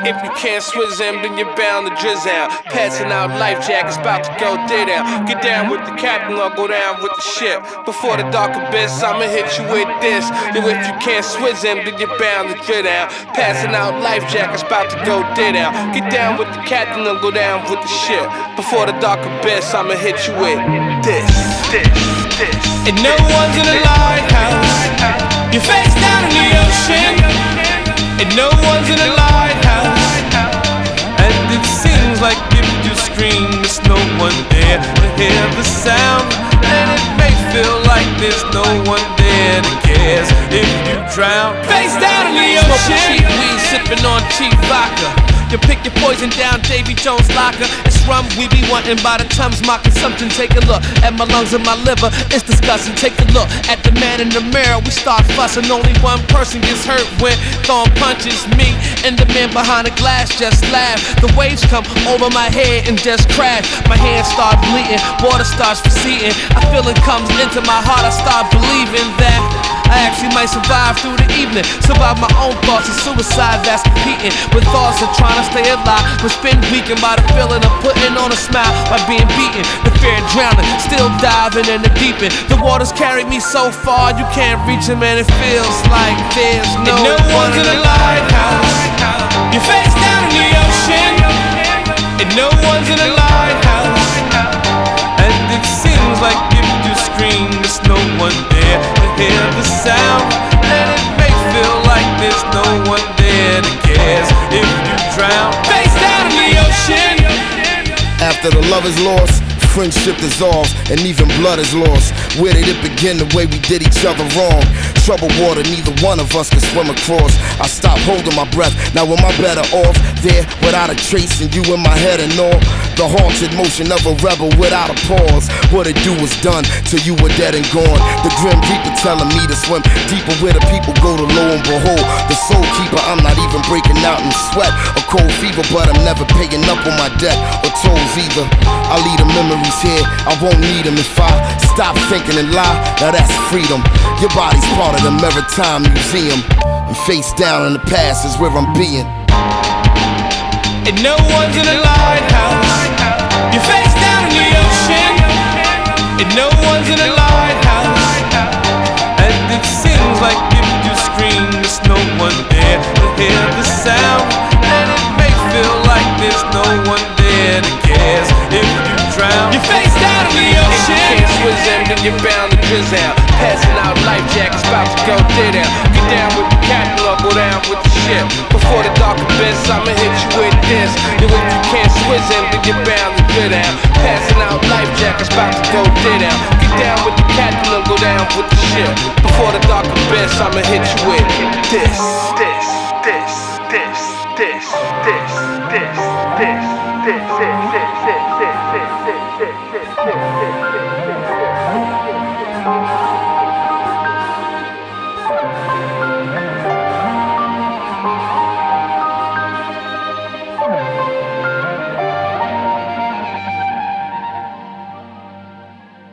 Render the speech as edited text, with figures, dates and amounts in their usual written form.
If you can't swizz him, then you're bound to drizz out. Passing out life jackets, about to go dead out. Get down with the captain or go down with the ship. Before the dark abyss, I'ma hit you with this. Yo, if you can't swizz him, then you're bound to drizz out. Passing out life jackets, about to go dead out. Get down with the captain or go down with the ship. Before the dark abyss, I'ma hit you with this. And no one's in the lighthouse. Your face down in the ocean. And no one's in the lighthouse. And it seems like if you scream, there's no one there to hear the sound. And it may feel like there's no one there that cares if you drown. Face down in the ocean. Smoking cheap weed, sipping on cheap vodka. You pick your poison down, Davy Jones locker. It's rum we be wanting by the tons, my consumption. Take a look at my lungs and my liver, it's disgusting. Take a look at the man in the mirror, we start fussing. Only one person gets hurt when throwing punches, me. And the man behind the glass just laugh. The waves come over my head and just crash. My hands start bleeding, water starts receding. A feeling comes into my heart, I start believing that I actually might survive through the evening. Survive my own thoughts of suicide that's competing with thoughts of trying to stay alive, but been weakened by the feeling of putting on a smile by being beaten. The fear of drowning, still diving in the deep end. The waters carry me so far, you can't reach them, and it feels like there's no one's in the lighthouse. Your face down in the ocean, and no one's in the lighthouse. And it seems like if you scream, there's no one there to hear the sound. And it may feel like there's no one there that cares if you drown. Face down in the ocean. After the love is lost, friendship dissolves, and even blood is lost. Where did it begin? The way we did each other wrong. Troubled water, neither one of us could swim across. I stopped holding my breath, now am I better off there without a trace and you in my head and all? The haunted motion of a rebel without a pause. What it do was done till you were dead and gone. The grim reaper telling me to swim deeper where the people go to, lo and behold, the soul keeper. I'm not even breaking out in sweat or cold fever, but I'm never paying up on my debt or tolls either. I leave the memories here, I won't need them if I stop thinking and lie. Now that's freedom. Your body's part of the Maritime Museum, and face down in the past is where I'm being. And no one's in the lighthouse. Your face down in the ocean, and no one's in the lighthouse. And it seems like if you scream, there's no one there to hear the sound. And it may feel like there's no one there that cares if you drown. Your face down in the ocean. If you can't swizz him, then you're bound to drizz out. Passing out life jackets, about to go dead out. Get down with the captain or go down with the ship. Before the dark abyss, I'ma hit you with this. Yo, if you can't swizz him, then you're bound to drizz out. Passing out life jackets, about to go dead out. Get down with the captain or go down with the ship. Before the dark abyss, I'ma hit you with this. This.